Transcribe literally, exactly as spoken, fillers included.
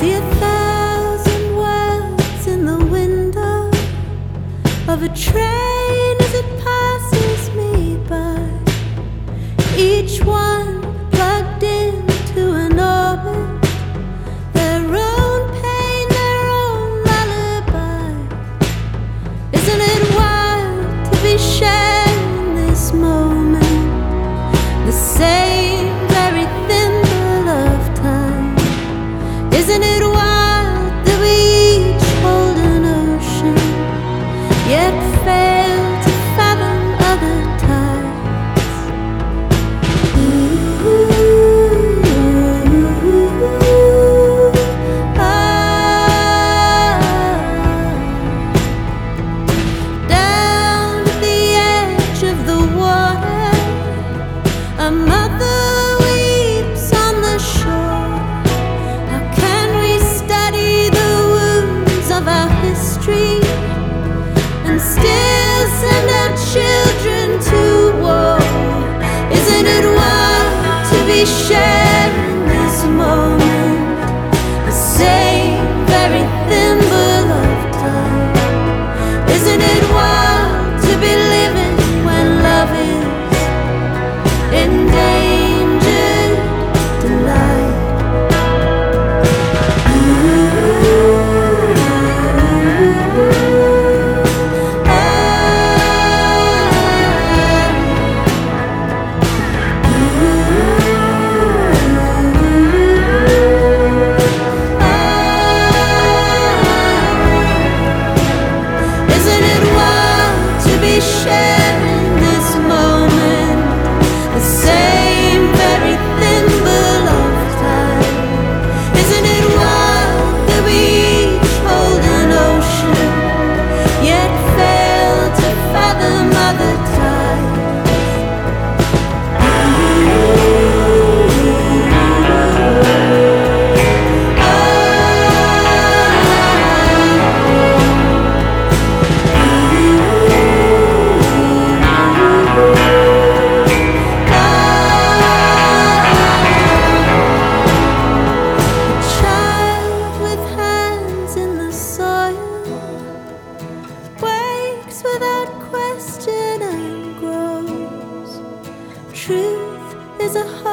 see a thousand words in the window of a train as it passes me by, each one plugged into an orbit, their own pain, their own lullaby. Isn't it wild to be sharing this moment, the same very thimble of time? Isn't it wild that we each hold an ocean, yet fail to fathom other tides? Ooh, ah. Down at the edge of the water, a mother weeps on the shore. How can we study the wounds of our history and still send our children to war? Isn't it wild to be sharing this moment, the same very thimble of time? Isn't it wild to be living when love is endangered delight? Isn't it wild to be sharing this moment, the same very thimble of time? Isn't it wild that we each hold an ocean, yet fail to fathom other tides? Child with hands in the soil wakes without question and grows. Truth is a